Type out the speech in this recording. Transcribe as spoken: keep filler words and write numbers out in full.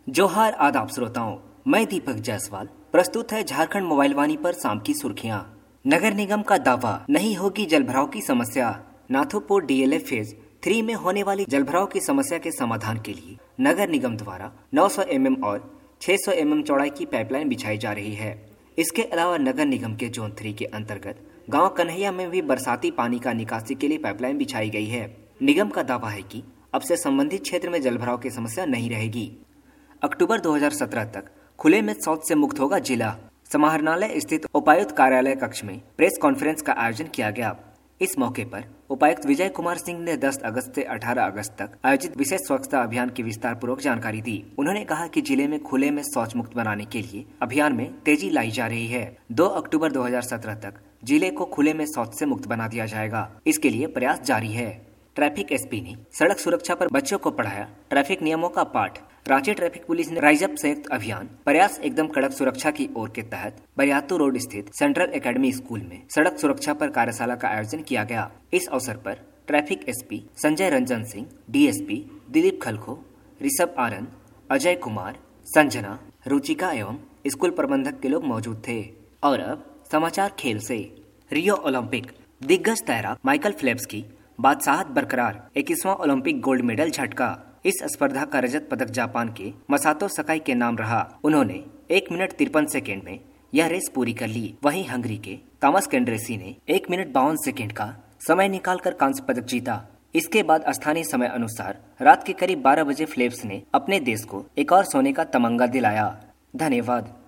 जोहार आदाब श्रोताओं, मैं दीपक जायसवाल। प्रस्तुत है झारखंड मोबाइल वाणी पर शाम की सुर्खियां। नगर निगम का दावा, नहीं होगी जलभराव की समस्या। नाथोपुर डीएलएफ फेज थ्री में होने वाली जलभराव की समस्या के समाधान के लिए नगर निगम द्वारा नौ सौ एम एम और छह सौ एम एम चौड़ाई की पाइपलाइन बिछाई जा रही है। इसके अलावा नगर निगम के जोन थ्री के अंतर्गत गांव कन्हैया में भी बरसाती पानी का निकासी के लिए पाइपलाइन बिछाई गई है। निगम का दावा है कि अब से संबंधित क्षेत्र में जलभराव की समस्या नहीं रहेगी। अक्टूबर दो हज़ार सत्रह तक खुले में शौच से मुक्त होगा जिला। समाहरणालय स्थित उपायुक्त कार्यालय कक्ष में प्रेस कॉन्फ्रेंस का आयोजन किया गया। इस मौके पर उपायुक्त विजय कुमार सिंह ने दस अगस्त से अठारह अगस्त तक आयोजित विशेष स्वच्छता अभियान की विस्तार पूर्वक जानकारी दी। उन्होंने कहा कि जिले में खुले में शौच मुक्त बनाने के लिए अभियान में तेजी लाई जा रही है। दो अक्टूबर दो हज़ार सत्रह तक जिले को खुले में शौच से मुक्त बना दिया जाएगा। इसके लिए प्रयास जारी है। ट्रैफिक एसपी ने सड़क सुरक्षा पर बच्चों को पढ़ाया ट्रैफिक नियमों का पाठ। रांची ट्रैफिक पुलिस ने राइज अप संयुक्त अभियान प्रयास एकदम कड़क सुरक्षा की ओर के तहत बरियातू रोड स्थित सेंट्रल एकेडमी स्कूल में सड़क सुरक्षा पर कार्यशाला का आयोजन किया गया। इस अवसर पर traffic SP Sanjay Ranjan Singh, DSP Dilip खलखो, ऋषभ आनंद, अजय कुमार, संजना, रुचिका एवं स्कूल प्रबंधक के लोग मौजूद थे। और अब समाचार खेल से। रियो ओलंपिक दिग्गज तैराक माइकल फेल्प्स की बादशाहत बरकरार, इक्कीसवां ओलंपिक गोल्ड मेडल झटका। इस स्पर्धा का रजत पदक जापान के मसातो सकाई के नाम रहा। उन्होंने एक मिनट तिरपन सेकेंड में यह रेस पूरी कर ली। वहीं हंगरी के थॉमस केंड्रेसी ने एक मिनट बावन सेकेंड का समय निकालकर कांस्य पदक जीता। इसके बाद स्थानीय समय अनुसार रात के करीब बारह बजे फेल्प्स ने अपने देश को एक और सोने का तमंगा दिलाया। धन्यवाद।